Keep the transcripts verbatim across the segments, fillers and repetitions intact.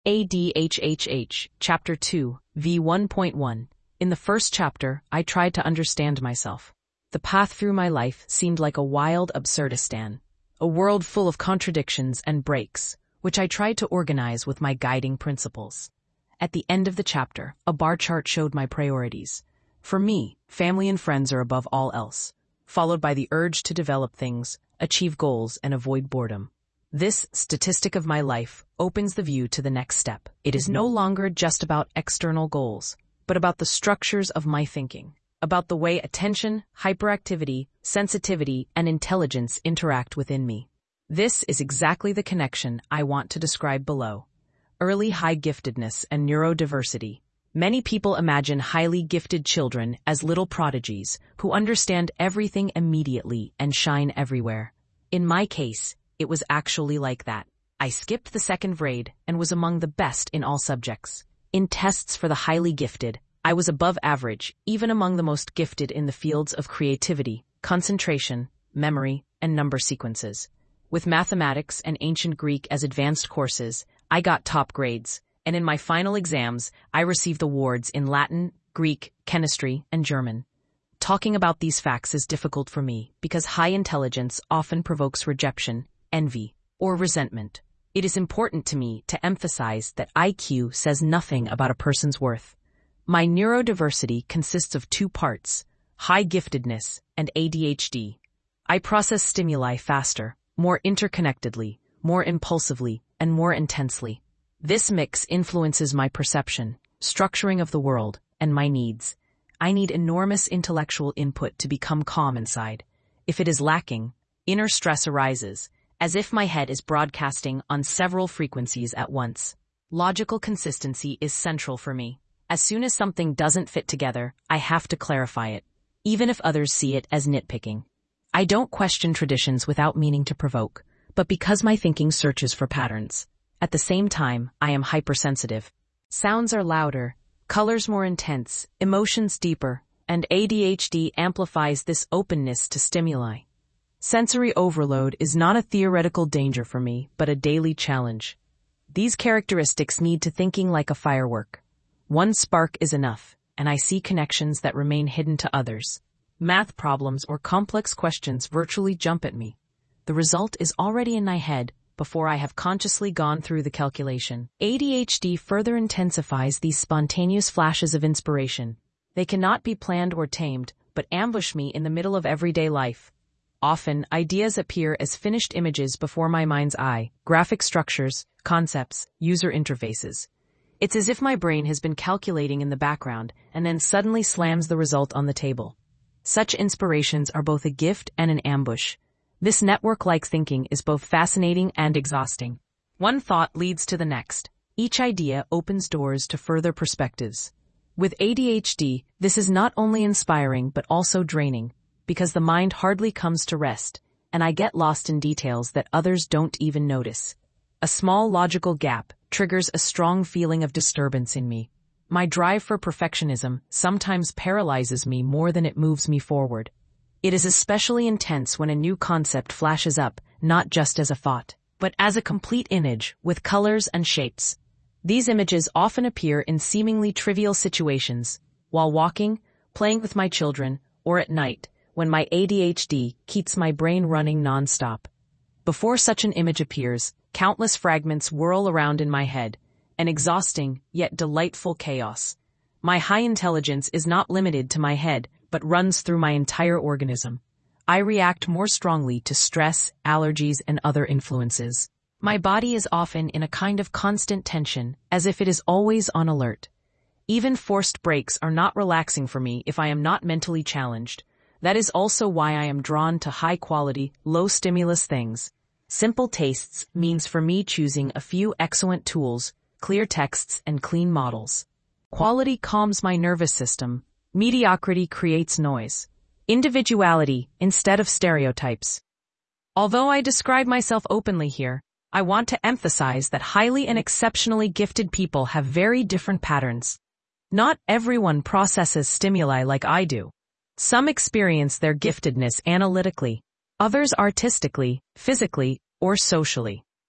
A D H H H, Chapter two, V one point one. In the first chapter, I tried to understand myself. The path through my life seemed like a wild absurdistan, a world full of contradictions and breaks, which I tried to organize with my guiding principles. At the end of the chapter, a bar chart showed my priorities. For me, family and friends are above all else, followed by the urge to develop things, achieve goals, and avoid boredom. This statistic of my life opens the view to the next step. It is no longer just about external goals, but about the structures of my thinking, about the way attention, hyperactivity, sensitivity, and intelligence interact within me. This is exactly the connection I want to describe below. Early high giftedness and neurodiversity. Many people imagine highly gifted children as little prodigies who understand everything immediately and shine everywhere. In my case, it was actually like that. I skipped the second grade and was among the best in all subjects. In tests for the highly gifted, I was above average, even among the most gifted in the fields of creativity, concentration, memory, and number sequences. With mathematics and ancient Greek as advanced courses, I got top grades, and in my final exams, I received awards in Latin, Greek, chemistry, and German. Talking about these facts is difficult for me because high intelligence often provokes rejection, envy, or resentment. It is important to me to emphasize that I Q says nothing about a person's worth. My neurodiversity consists of two parts, high giftedness and A D H D. I process stimuli faster, more interconnectedly, more impulsively, and more intensely. This mix influences my perception, structuring of the world, and my needs. I need enormous intellectual input to become calm inside. If it is lacking, inner stress arises, as if my head is broadcasting on several frequencies at once. Logical consistency is central for me. As soon as something doesn't fit together, I have to clarify it, even if others see it as nitpicking. I don't question traditions without meaning to provoke, but because my thinking searches for patterns. At the same time, I am hypersensitive. Sounds are louder, colors more intense, emotions deeper, and A D H D amplifies this openness to stimuli. Sensory overload is not a theoretical danger for me, but a daily challenge. These characteristics need to thinking like a firework. One spark is enough, and I see connections that remain hidden to others. Math problems or complex questions virtually jump at me. The result is already in my head before I have consciously gone through the calculation. A D H D further intensifies these spontaneous flashes of inspiration. They cannot be planned or tamed, but ambush me in the middle of everyday life. Often, ideas appear as finished images before my mind's eye, graphic structures, concepts, user interfaces. It's as if my brain has been calculating in the background and then suddenly slams the result on the table. Such inspirations are both a gift and an ambush. This network-like thinking is both fascinating and exhausting. One thought leads to the next. Each idea opens doors to further perspectives. With A D H D, this is not only inspiring but also draining, because the mind hardly comes to rest, and I get lost in details that others don't even notice. A small logical gap triggers a strong feeling of disturbance in me. My drive for perfectionism sometimes paralyzes me more than it moves me forward. It is especially intense when a new concept flashes up, not just as a thought, but as a complete image with colors and shapes. These images often appear in seemingly trivial situations, while walking, playing with my children, or at night, when my A D H D keeps my brain running non-stop. Before such an image appears, countless fragments whirl around in my head, an exhausting yet delightful chaos. My high intelligence is not limited to my head, but runs through my entire organism. I react more strongly to stress, allergies, and other influences. My body is often in a kind of constant tension, as if it is always on alert. Even forced breaks are not relaxing for me if I am not mentally challenged. That is also why I am drawn to high-quality, low-stimulus things. Simple tastes means for me choosing a few excellent tools, clear texts, and clean models. Quality calms my nervous system. Mediocrity creates noise. Individuality instead of stereotypes. Although I describe myself openly here, I want to emphasize that highly and exceptionally gifted people have very different patterns. Not everyone processes stimuli like I do. Some experience their giftedness analytically, others artistically, physically, or socially.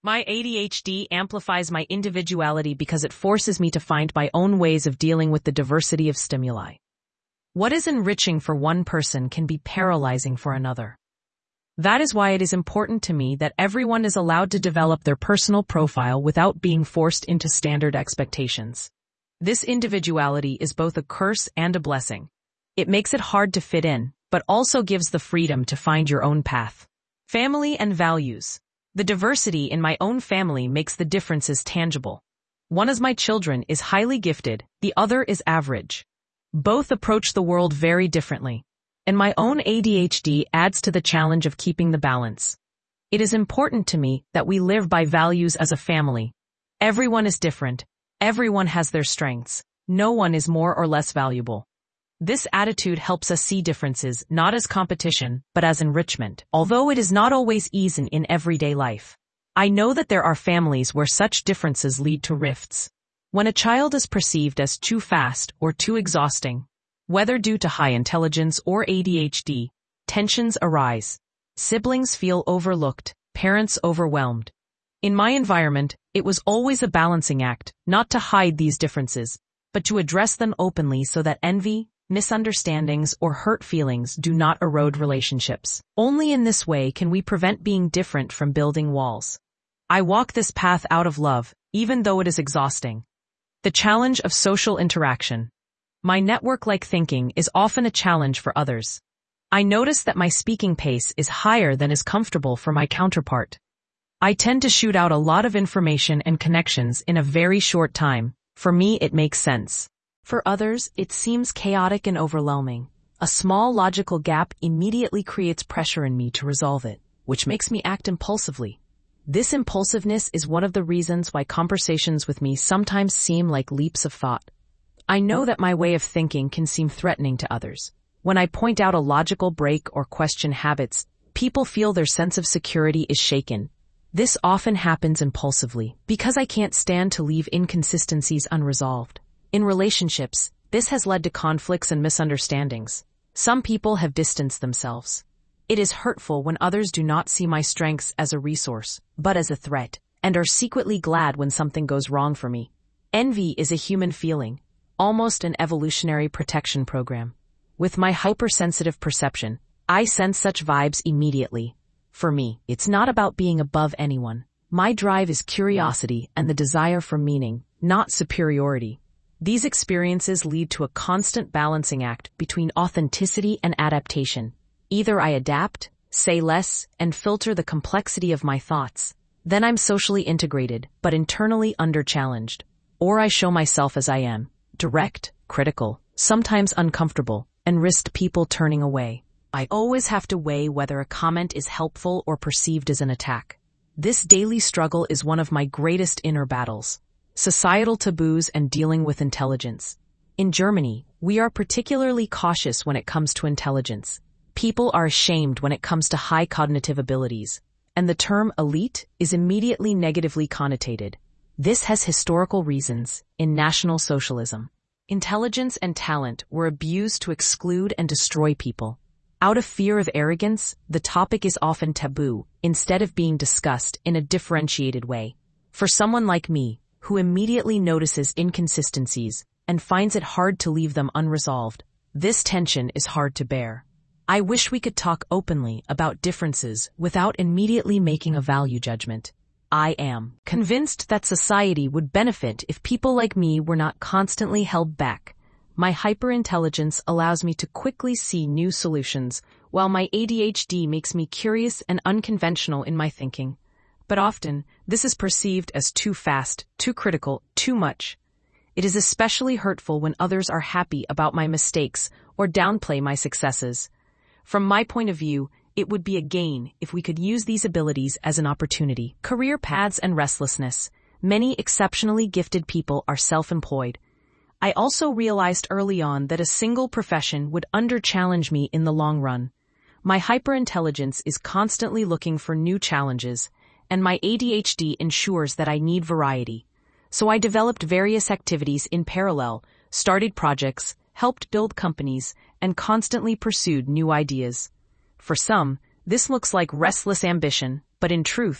My A D H D amplifies my individuality because it forces me to find my own ways of dealing with the diversity of stimuli. What is enriching for one person can be paralyzing for another. That is why it is important to me that everyone is allowed to develop their personal profile without being forced into standard expectations. This individuality is both a curse and a blessing. It makes it hard to fit in, but also gives the freedom to find your own path. Family and values. The diversity in my own family makes the differences tangible. One of my children is highly gifted, the other is average. Both approach the world very differently, and my own A D H D adds to the challenge of keeping the balance. It is important to me that we live by values as a family. Everyone is different. Everyone has their strengths. No one is more or less valuable. This attitude helps us see differences not as competition, but as enrichment, although it is not always easy in everyday life. I know that there are families where such differences lead to rifts. When a child is perceived as too fast or too exhausting, whether due to high intelligence or A D H D, tensions arise. Siblings feel overlooked, parents overwhelmed. In my environment, it was always a balancing act, not to hide these differences, but to address them openly so that envy, misunderstandings, or hurt feelings do not erode relationships. Only in this way can we prevent being different from building walls. I walk this path out of love, even though it is exhausting. The challenge of social interaction. My network-like thinking is often a challenge for others. I notice that my speaking pace is higher than is comfortable for my counterpart. I tend to shoot out a lot of information and connections in a very short time. For me, it makes sense. For others, it seems chaotic and overwhelming. A small logical gap immediately creates pressure in me to resolve it, which makes me act impulsively. This impulsiveness is one of the reasons why conversations with me sometimes seem like leaps of thought. I know that my way of thinking can seem threatening to others. When I point out a logical break or question habits, people feel their sense of security is shaken. This often happens impulsively because I can't stand to leave inconsistencies unresolved. In relationships, this has led to conflicts and misunderstandings. Some people have distanced themselves. It is hurtful when others do not see my strengths as a resource, but as a threat, and are secretly glad when something goes wrong for me. Envy is a human feeling, almost an evolutionary protection program. With my hypersensitive perception, I sense such vibes immediately. For me, it's not about being above anyone. My drive is curiosity and the desire for meaning, not superiority. These experiences lead to a constant balancing act between authenticity and adaptation. Either I adapt, say less, and filter the complexity of my thoughts. Then I'm socially integrated, but internally under-challenged. Or I show myself as I am, direct, critical, sometimes uncomfortable, and risk people turning away. I always have to weigh whether a comment is helpful or perceived as an attack. This daily struggle is one of my greatest inner battles. Societal taboos and dealing with intelligence. In Germany, we are particularly cautious when it comes to intelligence. People are ashamed when it comes to high cognitive abilities, and the term elite is immediately negatively connotated. This has historical reasons in National Socialism. Intelligence and talent were abused to exclude and destroy people. Out of fear of arrogance, the topic is often taboo, instead of being discussed in a differentiated way. For someone like me, who immediately notices inconsistencies and finds it hard to leave them unresolved, this tension is hard to bear. I wish we could talk openly about differences without immediately making a value judgment. I am convinced that society would benefit if people like me were not constantly held back. My hyperintelligence allows me to quickly see new solutions, while my A D H D makes me curious and unconventional in my thinking. But often, this is perceived as too fast, too critical, too much. It is especially hurtful when others are happy about my mistakes or downplay my successes. From my point of view, it would be a gain if we could use these abilities as an opportunity. Career paths and restlessness. Many exceptionally gifted people are self-employed. I also realized early on that a single profession would under-challenge me in the long run. My hyperintelligence is constantly looking for new challenges, and my A D H D ensures that I need variety. So I developed various activities in parallel, started projects, helped build companies, and constantly pursued new ideas. For some, this looks like restless ambition, but in truth,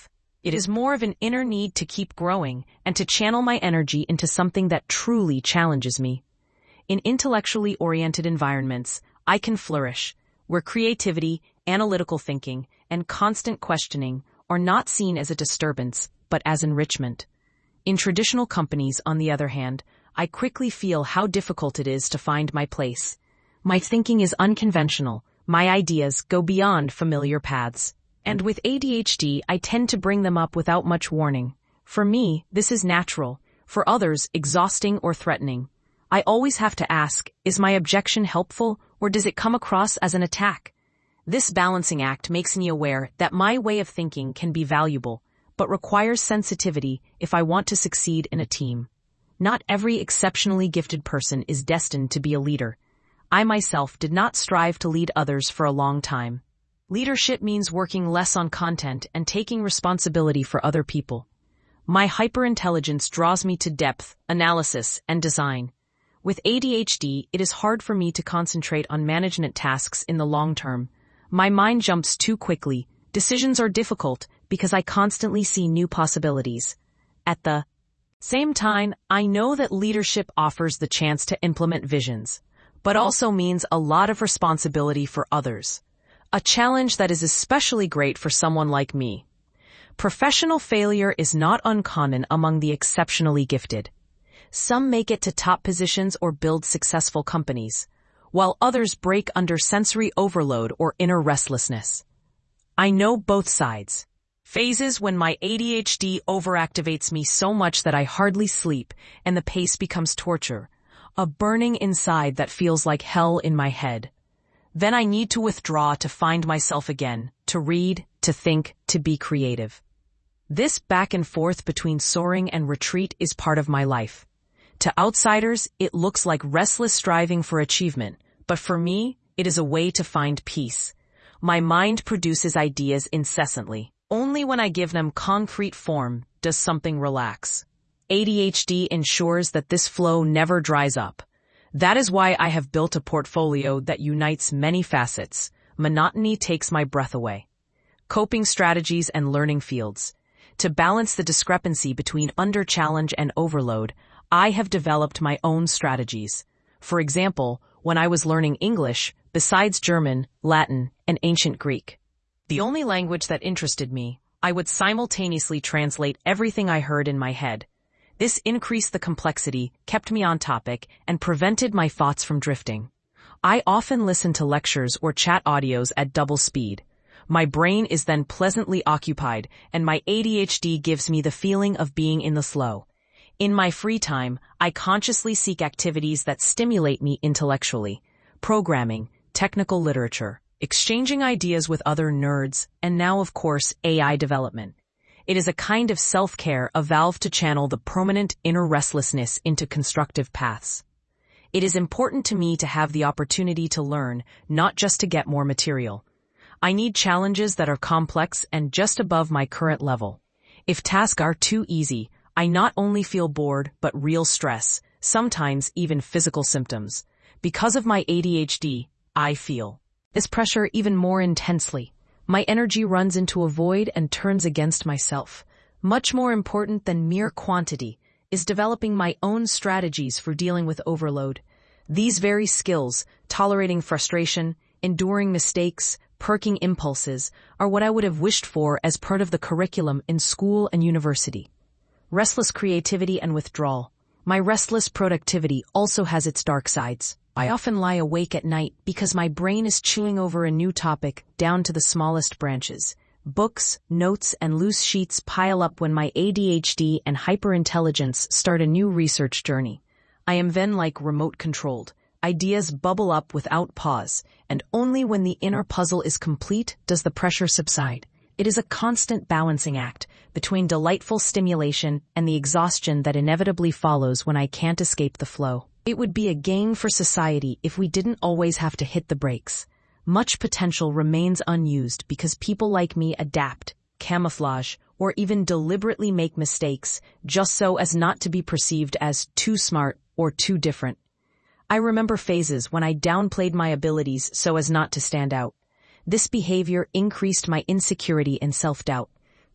It is more of an inner need to keep growing and to channel my energy into something that truly challenges me. In intellectually oriented environments, I can flourish, where creativity, analytical thinking, and constant questioning are not seen as a disturbance, but as enrichment. In traditional companies, on the other hand, I quickly feel how difficult it is to find my place. My thinking is unconventional, my ideas go beyond familiar paths. And with A D H D, I tend to bring them up without much warning. For me, this is natural. For others, exhausting or threatening. I always have to ask, is my objection helpful, or does it come across as an attack? This balancing act makes me aware that my way of thinking can be valuable, but requires sensitivity if I want to succeed in a team. Not every exceptionally gifted person is destined to be a leader. I myself did not strive to lead others for a long time. Leadership means working less on content and taking responsibility for other people. My hyperintelligence draws me to depth, analysis, and design. With A D H D, it is hard for me to concentrate on management tasks in the long term. My mind jumps too quickly. Decisions are difficult because I constantly see new possibilities. At the same time, I know that leadership offers the chance to implement visions, but also means a lot of responsibility for others. A challenge that is especially great for someone like me. Professional failure is not uncommon among the exceptionally gifted. Some make it to top positions or build successful companies, while others break under sensory overload or inner restlessness. I know both sides. Phases when my A D H D overactivates me so much that I hardly sleep and the pace becomes torture. A burning inside that feels like hell in my head. Then I need to withdraw to find myself again, to read, to think, to be creative. This back and forth between soaring and retreat is part of my life. To outsiders, it looks like restless striving for achievement, but for me, it is a way to find peace. My mind produces ideas incessantly. Only when I give them concrete form does something relax. A D H D ensures that this flow never dries up. That is why I have built a portfolio that unites many facets. Monotony takes my breath away. Coping strategies and learning fields. To balance the discrepancy between under-challenge and overload, I have developed my own strategies. For example, when I was learning English, besides German, Latin, and ancient Greek, the only language that interested me, I would simultaneously translate everything I heard in my head. This increased the complexity, kept me on topic, and prevented my thoughts from drifting. I often listen to lectures or chat audios at double speed. My brain is then pleasantly occupied, and my A D H D gives me the feeling of being in the flow. In my free time, I consciously seek activities that stimulate me intellectually. Programming, technical literature, exchanging ideas with other nerds, and now, of course, A I development. It is a kind of self-care, a valve to channel the permanent inner restlessness into constructive paths. It is important to me to have the opportunity to learn, not just to get more material. I need challenges that are complex and just above my current level. If tasks are too easy, I not only feel bored but real stress, sometimes even physical symptoms. Because of my A D H D, I feel this pressure even more intensely. My energy runs into a void and turns against myself. Much more important than mere quantity is developing my own strategies for dealing with overload. These very skills, tolerating frustration, enduring mistakes, perking impulses, are what I would have wished for as part of the curriculum in school and university. Restless creativity and withdrawal. My restless productivity also has its dark sides. I often lie awake at night because my brain is chewing over a new topic down to the smallest branches. Books, notes, and loose sheets pile up when my A D H D and hyperintelligence start a new research journey. I am then like remote controlled. Ideas bubble up without pause, and only when the inner puzzle is complete does the pressure subside. It is a constant balancing act between delightful stimulation and the exhaustion that inevitably follows when I can't escape the flow. It would be a gain for society if we didn't always have to hit the brakes. Much potential remains unused because people like me adapt, camouflage, or even deliberately make mistakes just so as not to be perceived as too smart or too different. I remember phases when I downplayed my abilities so as not to stand out. This behavior increased my insecurity and self-doubt.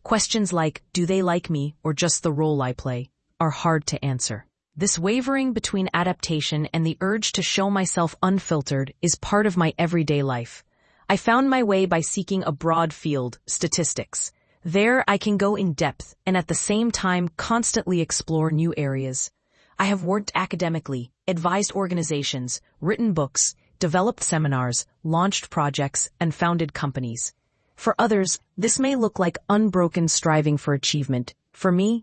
Questions like, do they like me or just the role I play, are hard to answer. This wavering between adaptation and the urge to show myself unfiltered is part of my everyday life. I found my way by seeking a broad field, statistics. There I can go in depth and at the same time constantly explore new areas. I have worked academically, advised organizations, written books, developed seminars, launched projects, and founded companies. For others, this may look like unbroken striving for achievement. For me,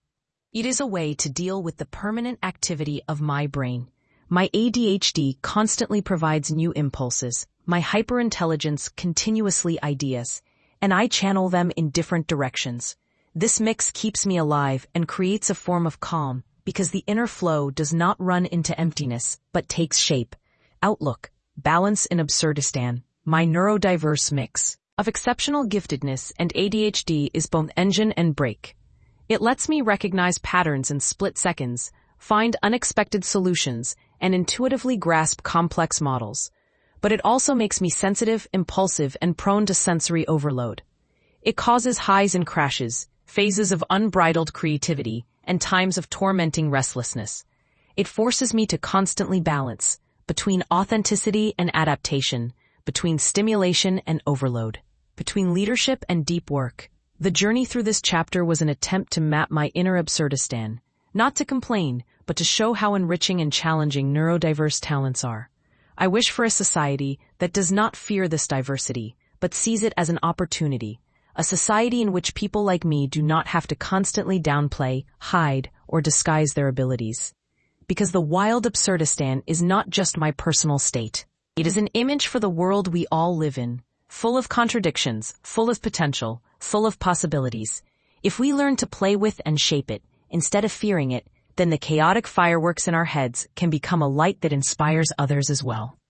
it is a way to deal with the permanent activity of my brain. My A D H D constantly provides new impulses, my hyperintelligence continuously ideas, and I channel them in different directions. This mix keeps me alive and creates a form of calm, because the inner flow does not run into emptiness, but takes shape. Outlook, balance in Absurdistan, my neurodiverse mix of exceptional giftedness and A D H D is both engine and brake. It lets me recognize patterns in split seconds, find unexpected solutions, and intuitively grasp complex models. But it also makes me sensitive, impulsive, and prone to sensory overload. It causes highs and crashes, phases of unbridled creativity, and times of tormenting restlessness. It forces me to constantly balance between authenticity and adaptation, between stimulation and overload, between leadership and deep work. The journey through this chapter was an attempt to map my inner Absurdistan, not to complain, but to show how enriching and challenging neurodiverse talents are. I wish for a society that does not fear this diversity, but sees it as an opportunity, a society in which people like me do not have to constantly downplay, hide, or disguise their abilities. Because the wild Absurdistan is not just my personal state. It is an image for the world we all live in, full of contradictions, full of potential, full of possibilities. If we learn to play with and shape it, instead of fearing it, then the chaotic fireworks in our heads can become a light that inspires others as well.